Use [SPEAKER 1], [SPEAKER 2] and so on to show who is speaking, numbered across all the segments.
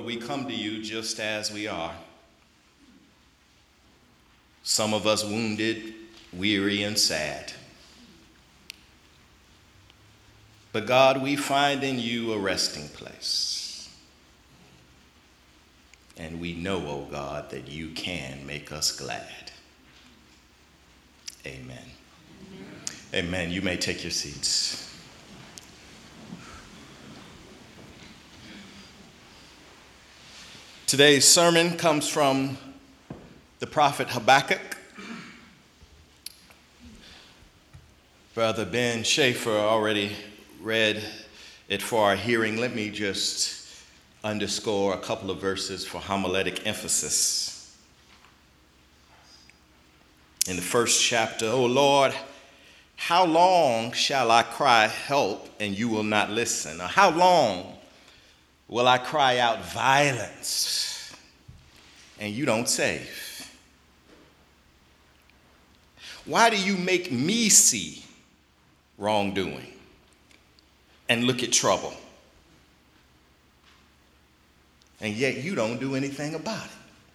[SPEAKER 1] we come to you just as we are. Some of us wounded, weary, and sad. But God, we find in you a resting place. And we know, oh God, that you can make us glad. Amen. Amen. You may take your seats. Today's sermon comes from the prophet Habakkuk. Brother Ben Schaefer already read it for our hearing. Let me just underscore a couple of verses for homiletic emphasis. In the first chapter, O Lord, how long shall I cry help and you will not listen? Or how long will I cry out violence and you don't save? Why do you make me see wrongdoing and look at trouble? And yet you don't do anything about it.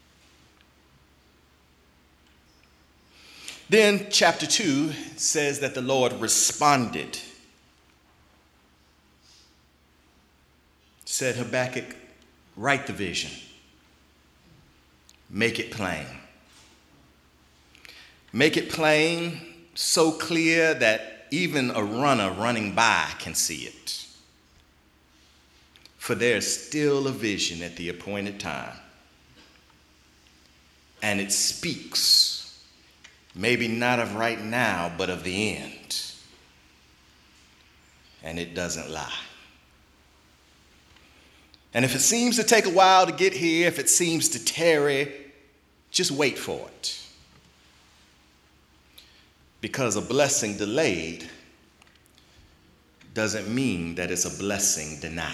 [SPEAKER 1] Then chapter 2 says that the Lord responded. Said, Habakkuk, write the vision. Make it plain. Make it plain, so clear that even a runner running by can see it. For there is still a vision at the appointed time. And it speaks, maybe not of right now, but of the end. And it doesn't lie. And if it seems to take a while to get here, if it seems to tarry, just wait for it. Because a blessing delayed doesn't mean that it's a blessing denied.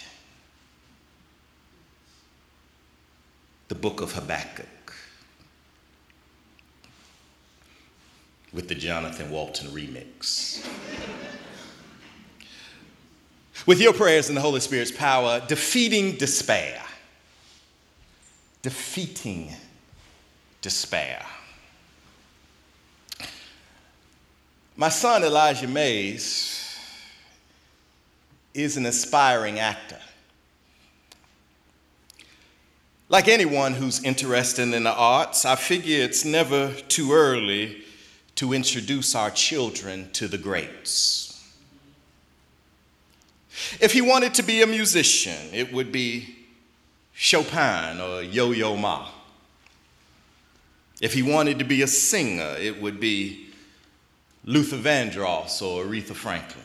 [SPEAKER 1] The book of Habakkuk with the Jonathan Walton remix. With your prayers and the Holy Spirit's power, defeating despair. Defeating despair. My son, Elijah Mays, is an aspiring actor. Like anyone who's interested in the arts, I figure it's never too early to introduce our children to the greats. If he wanted to be a musician, it would be Chopin or Yo-Yo Ma. If he wanted to be a singer, it would be Luther Vandross or Aretha Franklin.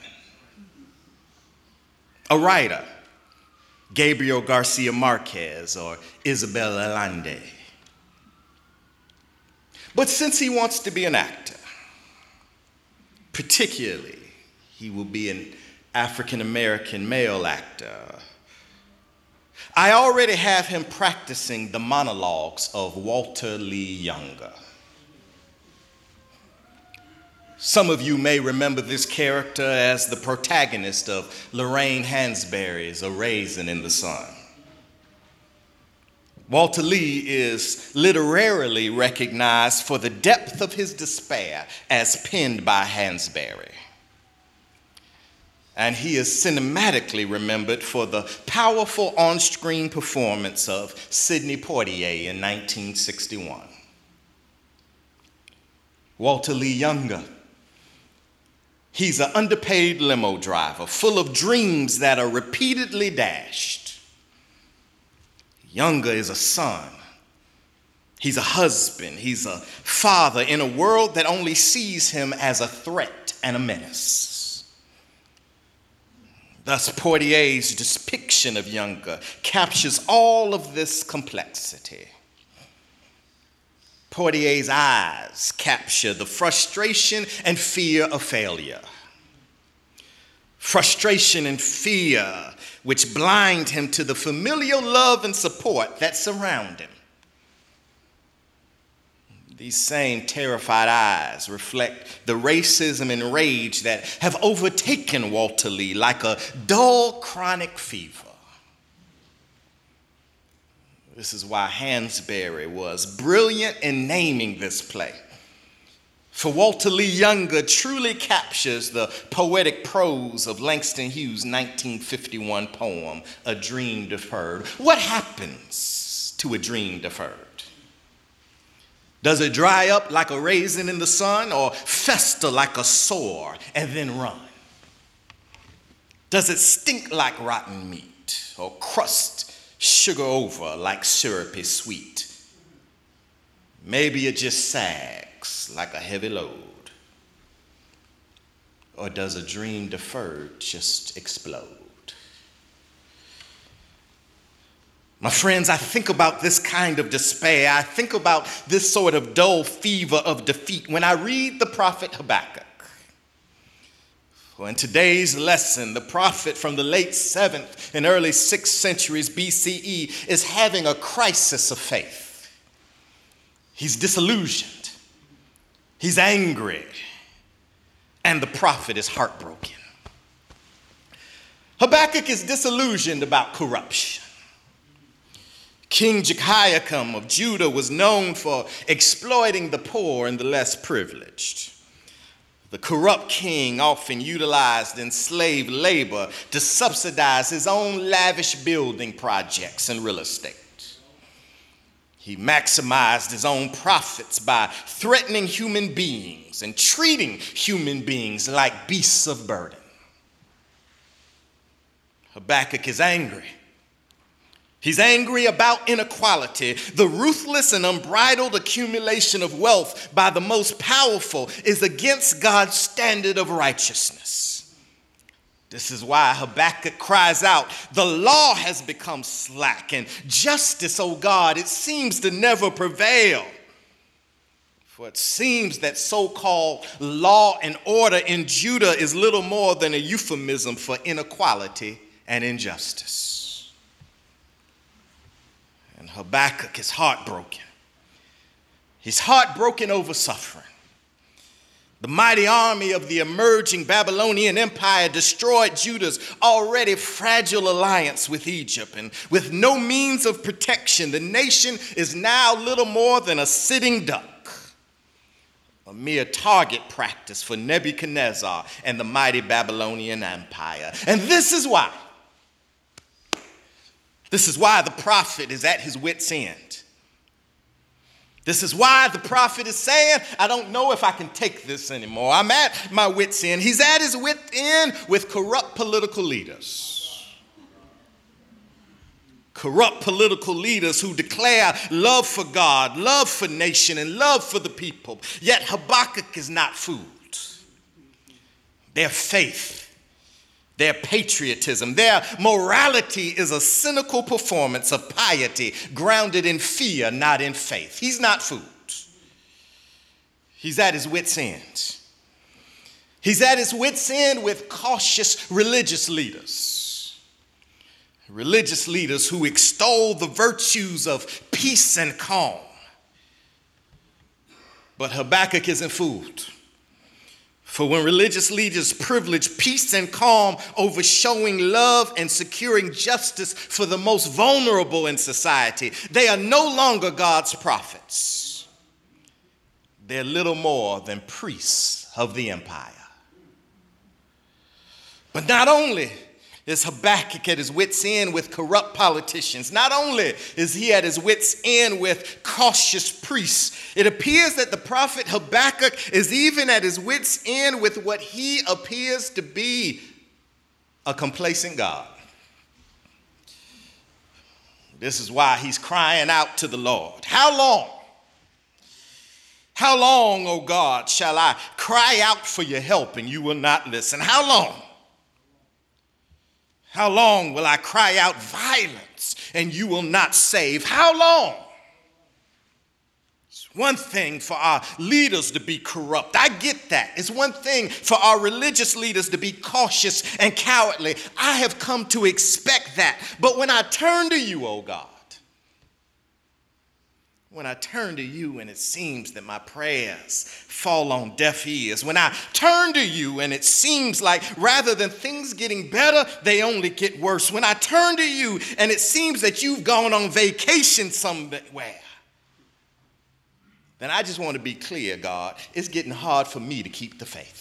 [SPEAKER 1] A writer, Gabriel Garcia Marquez or Isabel Allende. But since he wants to be an actor, particularly, he will be an African-American male actor, I already have him practicing the monologues of Walter Lee Younger. Some of you may remember this character as the protagonist of Lorraine Hansberry's A Raisin in the Sun. Walter Lee is literarily recognized for the depth of his despair as penned by Hansberry. And he is cinematically remembered for the powerful on-screen performance of Sidney Poitier in 1961. Walter Lee Younger. He's an underpaid limo driver, full of dreams that are repeatedly dashed. Younger is a son. He's a husband. He's a father in a world that only sees him as a threat and a menace. Thus, Poitier's depiction of Younger captures all of this complexity. Poitier's eyes capture the frustration and fear of failure. Frustration and fear which blind him to the familial love and support that surround him. These same terrified eyes reflect the racism and rage that have overtaken Walter Lee like a dull chronic fever. This is why Hansberry was brilliant in naming this play. For Walter Lee Younger truly captures the poetic prose of Langston Hughes' 1951 poem, A Dream Deferred. What happens to a dream deferred? Does it dry up like a raisin in the sun, or fester like a sore and then run? Does it stink like rotten meat, or crust sugar over like syrupy sweet? Maybe it just sags like a heavy load. Or does a dream deferred just explode? My friends, I think about this kind of despair. I think about this sort of dull fever of defeat when I read the prophet Habakkuk. Well, in today's lesson, the prophet from the late 7th and early 6th centuries BCE is having a crisis of faith. He's disillusioned. He's angry. And the prophet is heartbroken. Habakkuk is disillusioned about corruption. King Jehoiakim of Judah was known for exploiting the poor and the less privileged. The corrupt king often utilized enslaved labor to subsidize his own lavish building projects and real estate. He maximized his own profits by threatening human beings and treating human beings like beasts of burden. Habakkuk is angry. He's angry about inequality. The ruthless and unbridled accumulation of wealth by the most powerful is against God's standard of righteousness. This is why Habakkuk cries out, the law has become slack, and justice, O God, it seems to never prevail. For it seems that so-called law and order in Judah is little more than a euphemism for inequality and injustice. And Habakkuk is heartbroken. He's heartbroken over suffering. The mighty army of the emerging Babylonian Empire destroyed Judah's already fragile alliance with Egypt, and with no means of protection, the nation is now little more than a sitting duck, a mere target practice for Nebuchadnezzar and the mighty Babylonian Empire. And this is why the prophet is at his wit's end. This is why the prophet is saying, I don't know if I can take this anymore. I'm at my wit's end. He's at his wit's end with corrupt political leaders. Corrupt political leaders who declare love for God, love for nation, and love for the people. Yet Habakkuk is not fooled. Their faith, their patriotism, their morality is a cynical performance of piety grounded in fear, not in faith. He's not fooled. He's at his wit's end. He's at his wit's end with cautious religious leaders. Religious leaders who extol the virtues of peace and calm. But Habakkuk isn't fooled. For when religious leaders privilege peace and calm over showing love and securing justice for the most vulnerable in society, they are no longer God's prophets. They're little more than priests of the empire. But not only is Habakkuk at his wit's end with corrupt politicians, not only is he at his wit's end with cautious priests, it appears that the prophet Habakkuk is even at his wit's end with what he appears to be a complacent God. This is why he's crying out to the Lord. How long? How long, O God, shall I cry out for your help and you will not listen? How long? How long will I cry out violence and you will not save? How long? It's one thing for our leaders to be corrupt. I get that. It's one thing for our religious leaders to be cautious and cowardly. I have come to expect that. But when I turn to you, oh God, When I turn to you and it seems that my prayers fall on deaf ears. When I turn to you and it seems like rather than things getting better, they only get worse. When I turn to you and it seems that you've gone on vacation somewhere, then I just want to be clear, God, it's getting hard for me to keep the faith.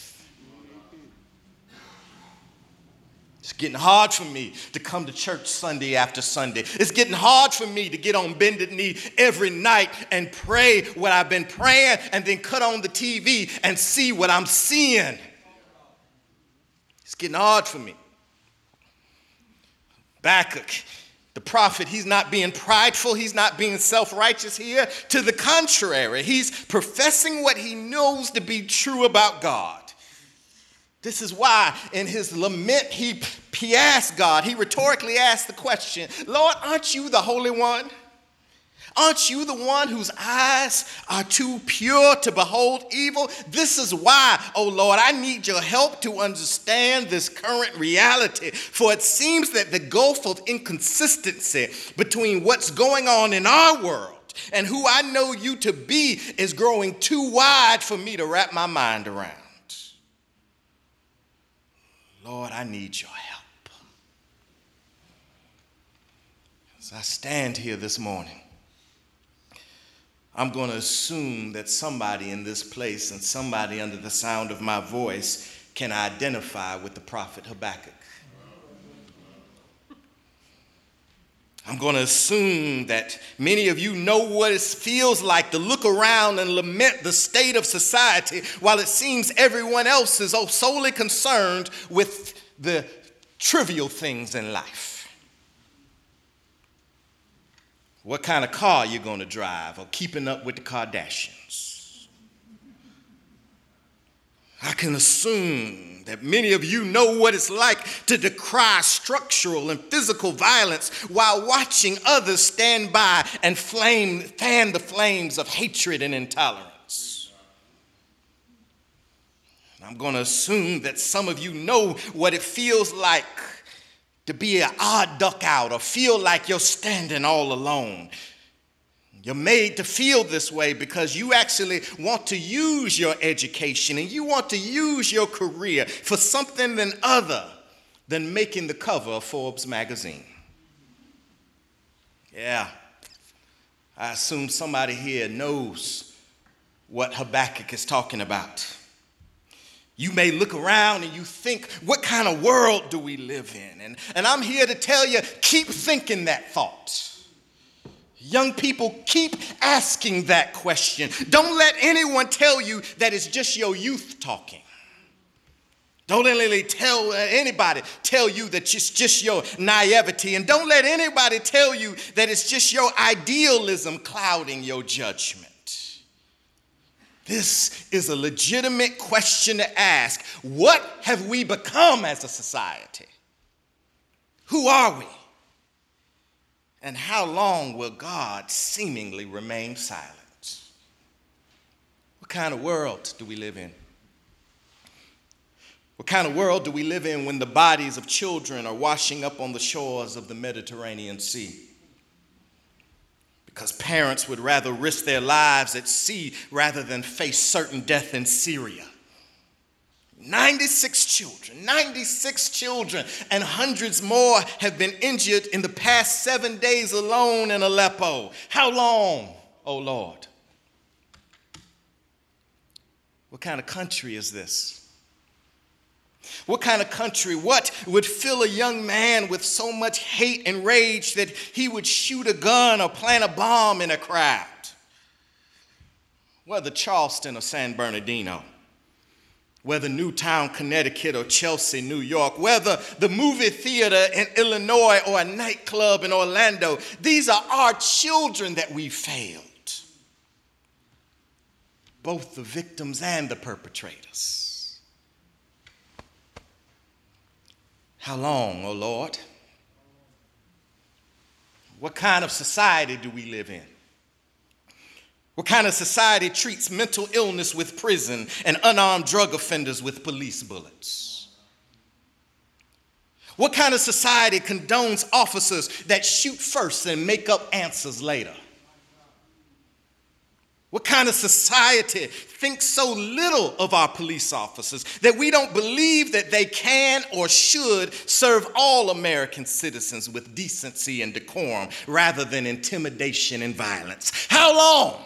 [SPEAKER 1] It's getting hard for me to come to church Sunday after Sunday. It's getting hard for me to get on bended knee every night and pray what I've been praying and then cut on the TV and see what I'm seeing. It's getting hard for me. Habakkuk, the prophet, he's not being prideful. He's not being self-righteous here. To the contrary, he's professing what he knows to be true about God. This is why in his lament, he asked God, he rhetorically asked the question, Lord, aren't you the Holy One? Aren't you the one whose eyes are too pure to behold evil? This is why, oh Lord, I need your help to understand this current reality. For it seems that the gulf of inconsistency between what's going on in our world and who I know you to be is growing too wide for me to wrap my mind around. Lord, I need your help. As I stand here this morning, I'm going to assume that somebody in this place and somebody under the sound of my voice can identify with the prophet Habakkuk. I'm going to assume that many of you know what it feels like to look around and lament the state of society while it seems everyone else is solely concerned with the trivial things in life. What kind of car you're going to drive, or keeping up with the Kardashians. I can assume that many of you know what it's like to decry structural and physical violence while watching others stand by and fan the flames of hatred and intolerance. I'm going to assume that some of you know what it feels like to be an odd duck out or feel like you're standing all alone. You're made to feel this way because you actually want to use your education and you want to use your career for something other than making the cover of Forbes magazine. Yeah, I assume somebody here knows what Habakkuk is talking about. You may look around and you think, what kind of world do we live in? And I'm here to tell you, keep thinking that thought. Young people, keep asking that question. Don't let anyone tell you that it's just your youth talking. Don't let anybody tell you that it's just your naivety. And don't let anybody tell you that it's just your idealism clouding your judgment. This is a legitimate question to ask. What have we become as a society? Who are we? And how long will God seemingly remain silent? What kind of world do we live in? What kind of world do we live in when the bodies of children are washing up on the shores of the Mediterranean Sea? Because parents would rather risk their lives at sea rather than face certain death in Syria. 96 children, and hundreds more have been injured in the past 7 days alone in Aleppo. How long, oh Lord? What kind of country is this? What kind of country, what would fill a young man with so much hate and rage that he would shoot a gun or plant a bomb in a crowd? Whether Charleston or San Bernardino, whether Newtown, Connecticut, or Chelsea, New York, whether the movie theater in Illinois or a nightclub in Orlando, these are our children that we failed. Both the victims and the perpetrators. How long, oh Lord? What kind of society do we live in? What kind of society treats mental illness with prison and unarmed drug offenders with police bullets? What kind of society condones officers that shoot first and make up answers later? What kind of society thinks so little of our police officers that we don't believe that they can or should serve all American citizens with decency and decorum rather than intimidation and violence? How long?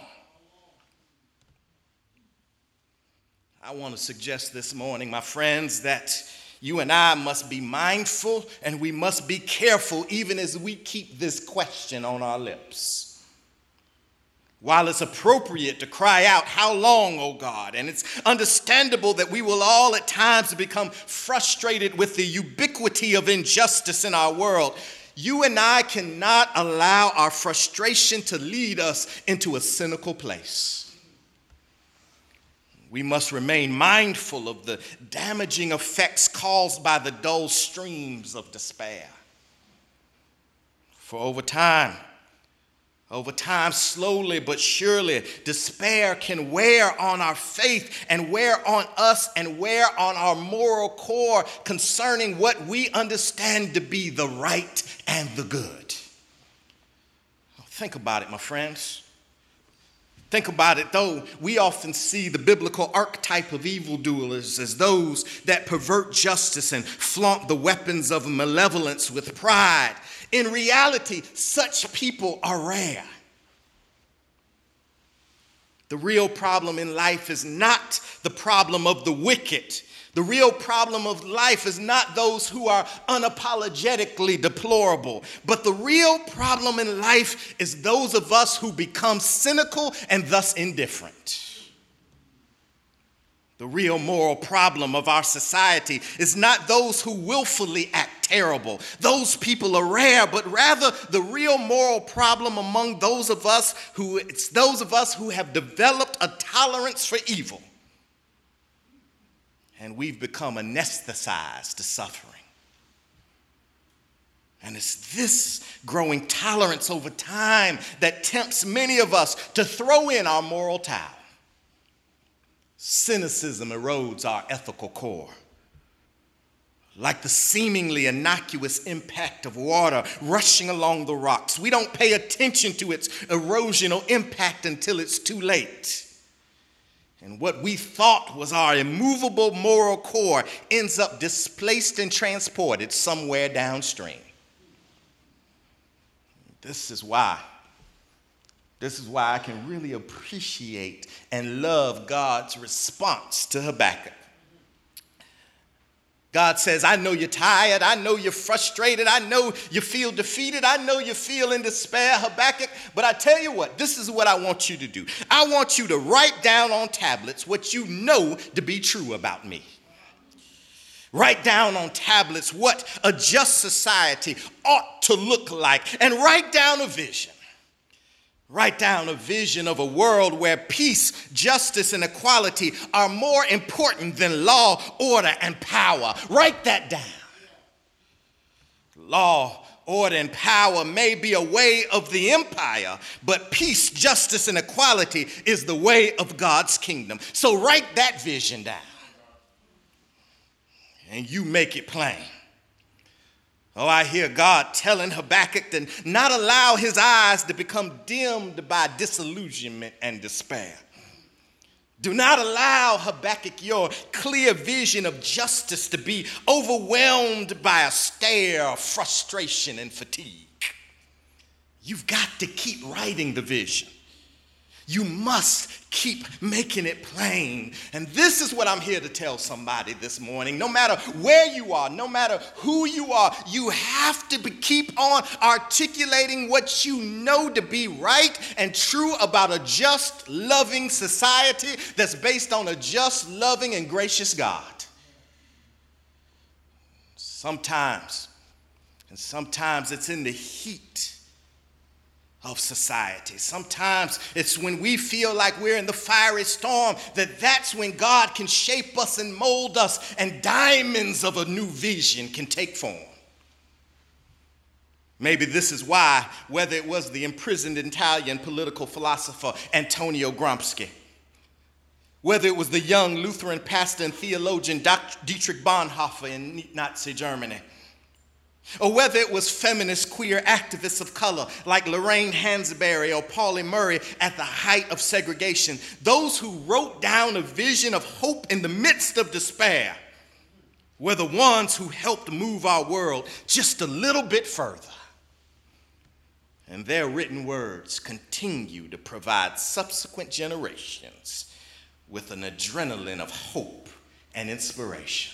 [SPEAKER 1] I want to suggest this morning, my friends, that you and I must be mindful and we must be careful even as we keep this question on our lips. While it's appropriate to cry out, "How long, O God?" and it's understandable that we will all at times become frustrated with the ubiquity of injustice in our world, you and I cannot allow our frustration to lead us into a cynical place. We must remain mindful of the damaging effects caused by the dull streams of despair. For over time, slowly but surely, despair can wear on our faith and wear on us and wear on our moral core concerning what we understand to be the right and the good. Think about it, my friends. Think about it, though we often see the biblical archetype of evildoers as those that pervert justice and flaunt the weapons of malevolence with pride. In reality, such people are rare. The real problem in life is not the problem of the wicked. The real problem of life is not those who are unapologetically deplorable, but the real problem in life is those of us who become cynical and thus indifferent. The real moral problem of our society is not those who willfully act terrible. Those people are rare, but rather the real moral problem among those of us who have developed a tolerance for evil. And we've become anesthetized to suffering. And it's this growing tolerance over time that tempts many of us to throw in our moral towel. Cynicism erodes our ethical core. Like the seemingly innocuous impact of water rushing along the rocks, we don't pay attention to its erosional impact until it's too late. And what we thought was our immovable moral core ends up displaced and transported somewhere downstream. This is why I can really appreciate and love God's response to Habakkuk. God says, "I know you're tired. I know you're frustrated. I know you feel defeated. I know you feel in despair, Habakkuk. But I tell you what, this is what I want you to do. I want you to write down on tablets what you know to be true about me. Write down on tablets what a just society ought to look like, and write down a vision. Write down a vision of a world where peace, justice, and equality are more important than law, order, and power." Write that down. Law, order, and power may be a way of the empire, but peace, justice, and equality is the way of God's kingdom. So write that vision down. And you make it plain. Oh, I hear God telling Habakkuk to not allow his eyes to become dimmed by disillusionment and despair. Do not allow, Habakkuk, your clear vision of justice to be overwhelmed by a stare of frustration and fatigue. You've got to keep writing the vision. You must keep making it plain. And this is what I'm here to tell somebody this morning. No matter where you are, no matter who you are, you have to keep on articulating what you know to be right and true about a just, loving society that's based on a just, loving, and gracious God. Sometimes it's in the heat of society. Sometimes it's when we feel like we're in the fiery storm that's when God can shape us and mold us, and diamonds of a new vision can take form. Maybe this is why, whether it was the imprisoned Italian political philosopher Antonio Gramsci, whether it was the young Lutheran pastor and theologian Dietrich Bonhoeffer in Nazi Germany, or whether it was feminist queer activists of color like Lorraine Hansberry or Pauli Murray at the height of segregation, those who wrote down a vision of hope in the midst of despair were the ones who helped move our world just a little bit further. And their written words continue to provide subsequent generations with an adrenaline of hope and inspiration.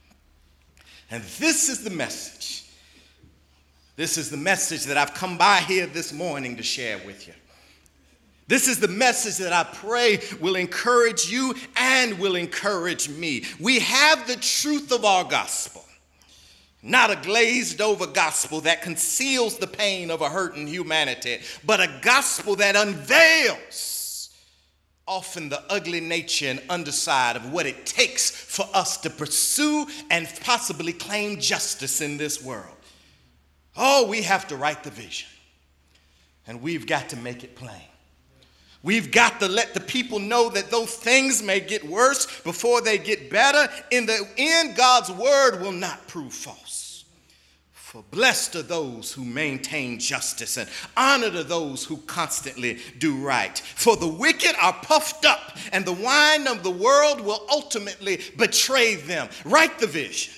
[SPEAKER 1] And this is the message. This is the message that I've come by here this morning to share with you. This is the message that I pray will encourage you and will encourage me. We have the truth of our gospel, not a glazed over gospel that conceals the pain of a hurting humanity, but a gospel that unveils often the ugly nature and underside of what it takes for us to pursue and possibly claim justice in this world. Oh, we have to write the vision, and we've got to make it plain. We've got to let the people know that though things may get worse before they get better, in the end, God's word will not prove false. For blessed are those who maintain justice, and honor to those who constantly do right. For the wicked are puffed up, and the wine of the world will ultimately betray them. Write the vision.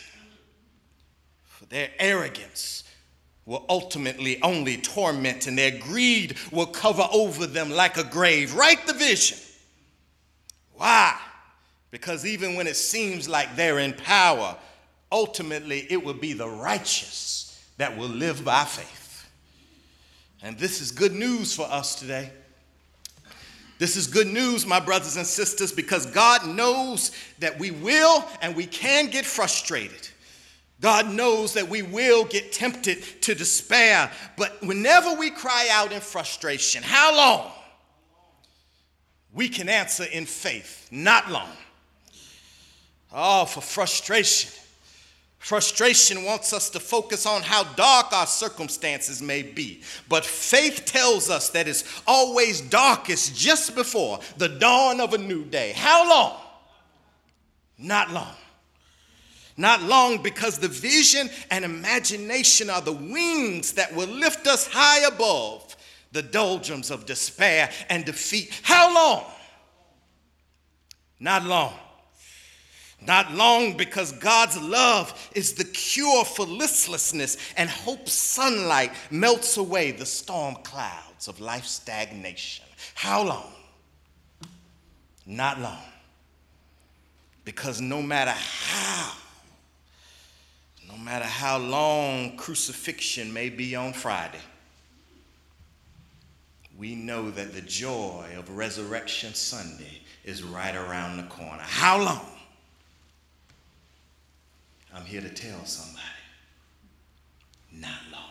[SPEAKER 1] For their arrogance will ultimately only torment, and their greed will cover over them like a grave. Write the vision. Why? Because even when it seems like they're in power, ultimately it will be the righteous that will live by faith. And this is good news for us today. This is good news, my brothers and sisters, because God knows that we will and we can get frustrated. God knows that we will get tempted to despair, but whenever we cry out in frustration, how long? We can answer in faith, not long. Oh, for frustration. Frustration wants us to focus on how dark our circumstances may be, but faith tells us that it's always darkest just before the dawn of a new day. How long? Not long. Not long, because the vision and imagination are the wings that will lift us high above the doldrums of despair and defeat. How long? Not long. Not long, because God's love is the cure for listlessness, and hope's sunlight melts away the storm clouds of life's stagnation. How long? Not long. Because no matter how long crucifixion may be on Friday, we know that the joy of Resurrection Sunday is right around the corner. How long? I'm here to tell somebody, not long.